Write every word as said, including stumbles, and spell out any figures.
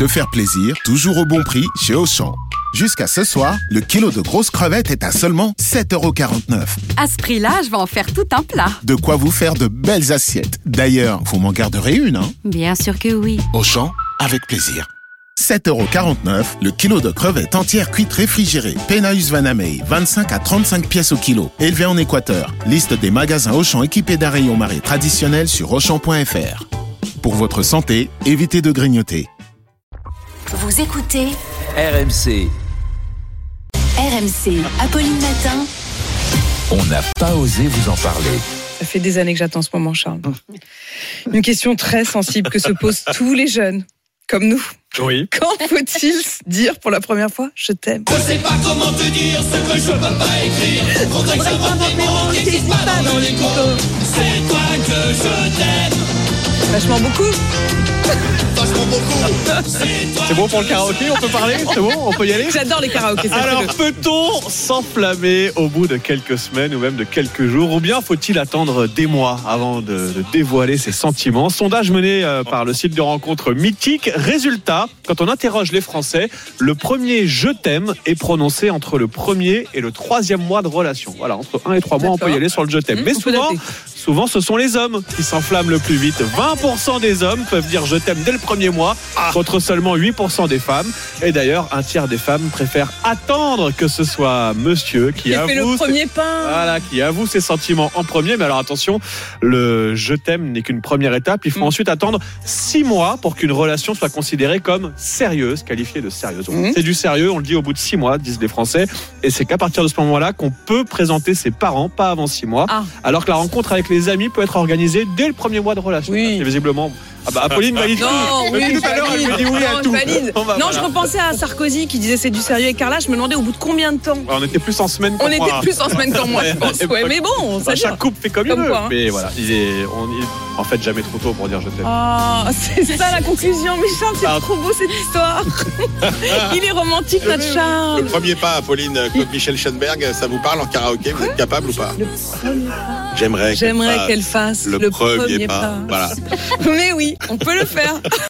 Se faire plaisir, toujours au bon prix chez Auchan. Jusqu'à ce soir, le kilo de grosses crevettes est à seulement sept euros quarante-neuf. À ce prix-là, je vais en faire tout un plat. De quoi vous faire de belles assiettes. D'ailleurs, vous m'en garderez une, hein? Bien sûr que oui. Auchan, avec plaisir. sept euros quarante-neuf, le kilo de crevettes entières cuites réfrigérées. Penaeus Vanamei, vingt-cinq à trente-cinq pièces au kilo. Élevé en Équateur. Liste des magasins Auchan équipés d'un rayon marée traditionnel sur auchan point f r. Pour votre santé, évitez de grignoter. Vous écoutez R M C. R M C, Apolline Matin. On n'a pas osé vous en parler. Ça fait des années que j'attends ce moment, Charles. Une question très sensible que se posent tous les jeunes, comme nous. Oui. Quand faut-il dire pour la première fois « je t'aime » ? Je sais pas comment te dire ce que je peux pas écrire. Faudrait que j'invente des mots qui n'existent pas dans les mots. C'est toi que je t'aime. Vachement beaucoup. Vachement beaucoup. C'est bon pour le karaoké, on peut parler? C'est bon, on peut y aller? J'adore les karaokés. ça Alors, fait peut-on s'enflammer au bout de quelques semaines ou même de quelques jours? Ou bien faut-il attendre des mois avant de, de dévoiler ses sentiments? Sondage mené euh, par le site de rencontre Mythique. Résultat, quand on interroge les Français, le premier « je t'aime » est prononcé entre le premier et le troisième mois de relation. Voilà, entre un et trois mois, on peut y aller sur le « je t'aime ». Mmh, Mais on peut souvent, dater. souvent, ce sont les hommes qui s'enflamment le plus vite. vingt pour cent des hommes peuvent dire « je t'aime » dès le premier mois, contre seulement huit pour cent des femmes. Et d'ailleurs, un tiers des femmes préfèrent attendre que ce soit monsieur qui Qui avoue fait le premier ses... pas. Voilà, qui avoue ses sentiments en premier. Mais alors attention, le « je t'aime » n'est qu'une première étape. Il faut mmh. ensuite attendre six mois pour qu'une relation soit considérée comme sérieuse, qualifiée de sérieuse. Mmh. C'est du sérieux, on le dit au bout de six mois, disent les Français. Et c'est qu'à partir de ce moment-là qu'on peut présenter ses parents, pas avant six mois. Ah. Alors que la rencontre avec les amis peut être organisée dès le premier mois de relation. Oui. C'est visiblement... Ah bah Apolline valide tout. Non, Depuis oui, tout à l'heure, elle me dit oui non, à je tout. valide. Bon, bah, non, voilà. je repensais à Sarkozy qui disait c'est du sérieux avec Carla. Je me demandais au bout de combien de temps. On était plus en semaine qu'en On mois. était plus en semaine qu'en mois, je pense. Ouais, mais bon, ça Bah, chaque couple fait comme, Comme il veut. quoi, hein. Mais voilà, il est, on est en fait jamais trop tôt pour dire je t'aime. Ah, c'est ça la conclusion. Mais Charles, c'est Ah. trop beau cette histoire. Il est romantique, notre Le Charles. premier pas, Apolline, Claude Michel Schoenberg, ça vous parle en karaoké? Vous êtes capable ou pas? J'aimerais qu'elle J'aimerais fasse qu'elle fasse le, le premier, premier pas. pas. Voilà. Mais oui, on peut le faire.